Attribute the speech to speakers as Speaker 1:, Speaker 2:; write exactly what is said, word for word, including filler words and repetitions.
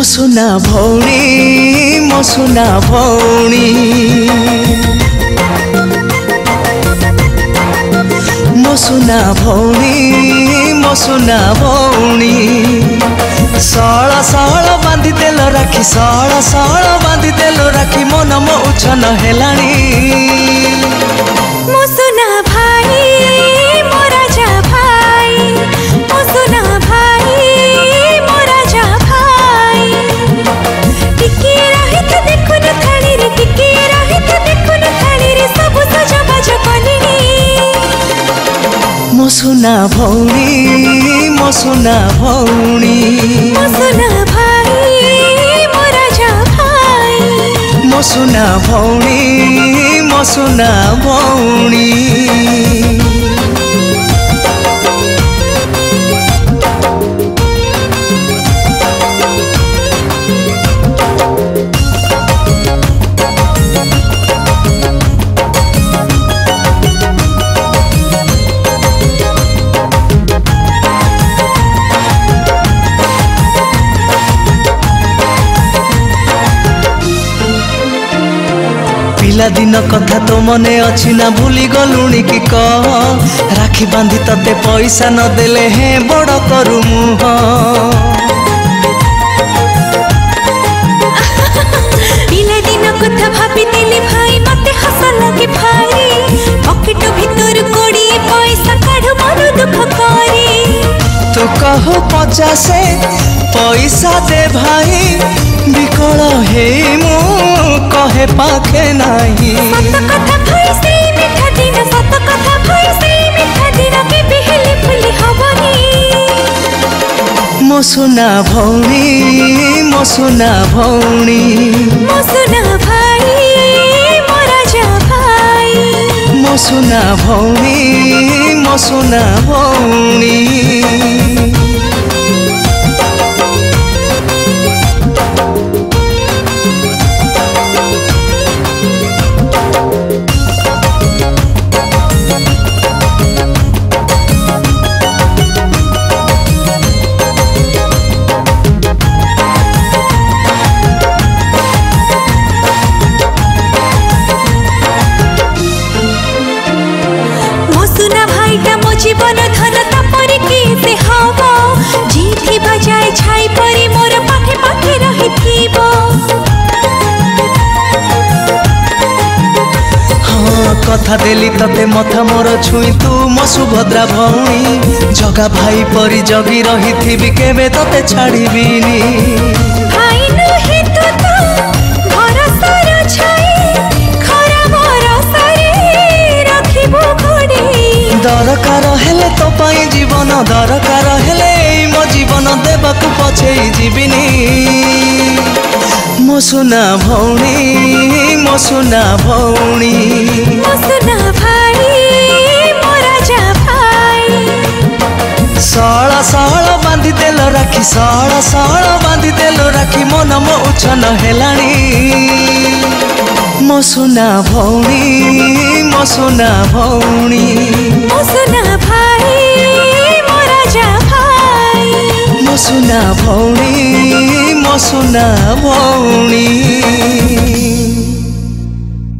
Speaker 1: सुना भौणी मो सुना भौणी मो सुना भौणी मो सुना भौणी सळ सळ बांधी देल राखी सळ सळ बांधी देल राखी मन मो उछन हेलाणी
Speaker 2: मो सुना भाई मो राजा भाई मो सुना भाई मो राजा भाई टिके रही तो देखो न थाली रे टिके रही तो देखो न थाली रे सब सजा बाज कलिनी
Speaker 1: मो सुना भौणी मो सुना भौणी
Speaker 2: मो सुना भाई मो राजा भाई
Speaker 1: मो सुना भौणी मो सुना भौणी पिला दिन कथा तो मने अच्छी ना भूली गलुणी कि कह राखी बांधी तते पैसा न देले हे बड़ करू मुह
Speaker 2: पिला दिन कथा भाभी देले भाई मते हस लगे भाई पॉकेट भीतर कोड़ी पैसा काढ मन दुख करे
Speaker 1: तू कह पचासे पैसा दे भाई विकल हे मु कहे पाखे नाही
Speaker 2: सत कथा भाई से मिठा दिन सत कथा भाई से मिठा दिन के बिहली फुली हवनी
Speaker 1: मो सुना भौणी मो सुना भौणी
Speaker 2: मो सुना भाई मो राजा भाई
Speaker 1: मो सुना भौणी मो सुना भौणी
Speaker 2: जीवन धन तापरी के से हवा जीथि बजाय छाई परी मोर पाखे पाखे रहिथिबो
Speaker 1: हाँ कथा देली तते मथा मोर छुई तू मो सुभद्रा भौणी जगा भाई परी जगी रहिथिबी केबे तते छाड़ीबिनी
Speaker 2: भाई नहे तो तो भरोसा र छाई खरा भरोसा रे रखिबो घोड़ी
Speaker 1: दरकार हेले तो पाई जीवन दरकार हेले मो जीवन देबाकू पछे जीविनी मो सुना भौणी मो सुना भौणी
Speaker 2: मो सुना भाई मो राजा भाई
Speaker 1: सळ सळ बांधी देल राखी सळ सळ बांधी देल राखी मन मो उछन हेलाणी मो सुना भौणी मो सुना भौणी
Speaker 2: मो सुना भाई मो राजा भाई
Speaker 1: मो सुना भौणी मो सुना भौणी।